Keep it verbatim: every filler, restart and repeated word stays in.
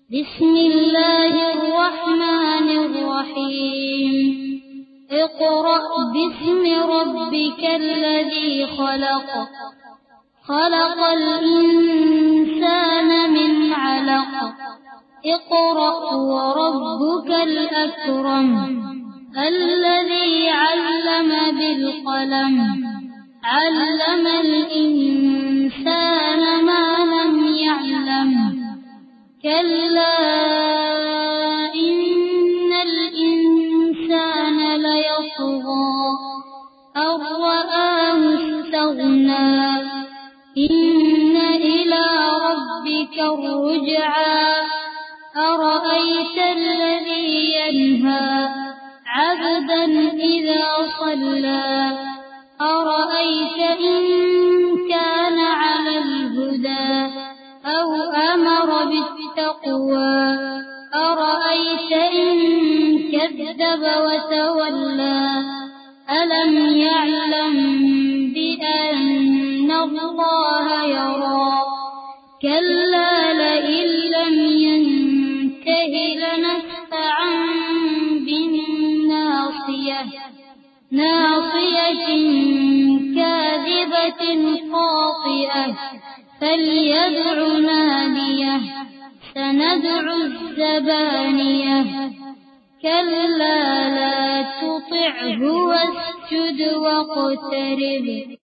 बिस्मिल्लाहिर्रहमानिर्रहीम। इक़रा बिस्मि रब्बिकल्लज़ी खलक़। खलक़ल इंसान मिन अलक़। इक़रा व रब्बुकल अकरम। अल्लज़ी अल्लम बिल क़लम। अल्लमल इंसान मा लम यअलम। कल्ला इन्नल इंसान लयतग़ा अन रआहु इस्तग़ना। इन्न इला रब्बिका अर्रुजआ। अरअयतल्लज़ी यन्हा अब्दन इज़ा सल्ला। अरअयत इन कान अलल हुदा औ अमर बित्तक़वा। अरअयत इन कज़्ज़ब वतवल्ला। अलम यअलम बिअन्न अल्लाह यरा। कल्ला लइन लम यंतह लनस्फ़अन बिन्नासियह। नासियतिन काज़िबतिन ख़ातिअह। फल्यदअ नादियह। सनदअ ज़बानियह। कल्ला ला तुतिअहु वस्जुद वक़्तरिब।